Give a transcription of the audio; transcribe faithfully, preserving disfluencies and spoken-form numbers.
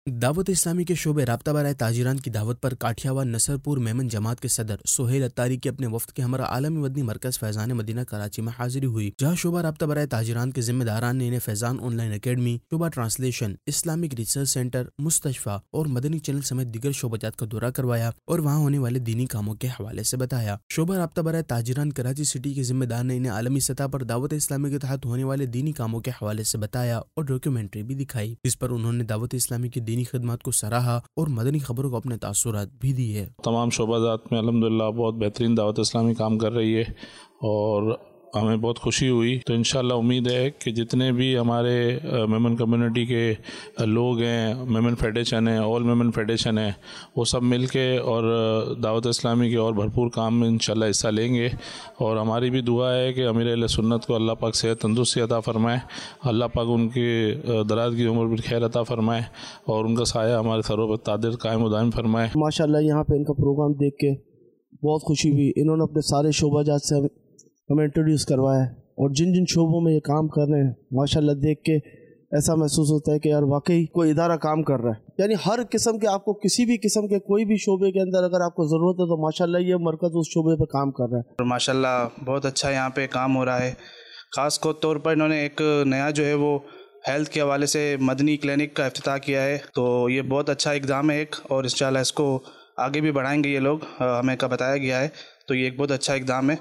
दावत इस्लामी के शोबे राब्ता बराए ताजिरान की दावत पर काठियावाड़ नसरपुर मेमन जमात के सदर सुहेल अत्तारी की अपने वफ्द के हमरा आलमी मदनी मरकज फैजान मदीना कराची में हाजिरी हुई, जहां शोबा राब्ता बराए ताजिरान के जिम्मेदारान ने इन्हें फैजान ऑनलाइन अकेडमी, शोबा ट्रांसलेशन, इस्लामिक रिसर्च सेंटर, मुस्तशफा और मदनी चैनल समेत दीगर शोबाजात का दौरा करवाया और वहाँ होने वाले दीनी कामों के हवाले से बताया। शोबा राब्ता बराए ताजिरान कराची सिटी के जिम्मेदार ने इन्हें आलमी सतह पर दावत इस्लामी के तहत होने वाले दीनी कामों के हवाले से बताया और डॉक्यूमेंट्री भी दिखाई, जिस पर उन्होंने दावत इस्लामी की दीनी खिदमत को सराहा और मदनी खबरों को अपने तासुरात भी दिए। तमाम शोबाजात में अल्हम्दुलिल्लाह बहुत बेहतरीन दावत इस्लामी काम कर रही है और हमें बहुत खुशी हुई। तो इंशाल्लाह उम्मीद है कि जितने भी हमारे मेमन कम्युनिटी के लोग हैं, मेमन फेडरेशन है, ऑल मेमन फेडरेशन है, वो सब मिल के और दावत इस्लामी के और भरपूर काम में इंशाल्लाह हिस्सा लेंगे। और हमारी भी दुआ है कि अमीर अहले सुन्नत को अल्लाह पाक सेहत तंदुरुस्ती अता फरमाए, अल्लाह पाक उनकी दराज की उम्र पर खैर अता फरमाए और उनका साया हमारे सरों पर तादिर कायम दायम फरमाए। माशाल्लाह यहाँ पे इनका प्रोग्राम देख के बहुत खुशी हुई। इन्होंने अपने सारे शोबाजात से हमें इंट्रोड्यूस करवाया और जिन जिन शोबों में ये काम कर रहे हैं माशाल्लाह देख के ऐसा महसूस होता है कि यार वाकई कोई इदारा काम कर रहा है। यानी हर किस्म के आपको किसी भी किस्म के कोई भी शोबे के अंदर अगर आपको ज़रूरत है तो माशाल्लाह ये मरकज़ उस शोबे पे काम कर रहा है और माशाल्लाह बहुत अच्छा यहाँ पे काम हो रहा है। ख़ास तौर पर इन्होंने एक नया जो है वो हेल्थ के हवाले से मदनी क्लिनिक का इफ्तिताह किया है, तो ये बहुत अच्छा इक़दाम है एक, और इंशाल्लाह इसको आगे भी बढ़ाएंगे ये लोग, हमें का बताया गया है, तो ये एक बहुत अच्छा इक़दाम है।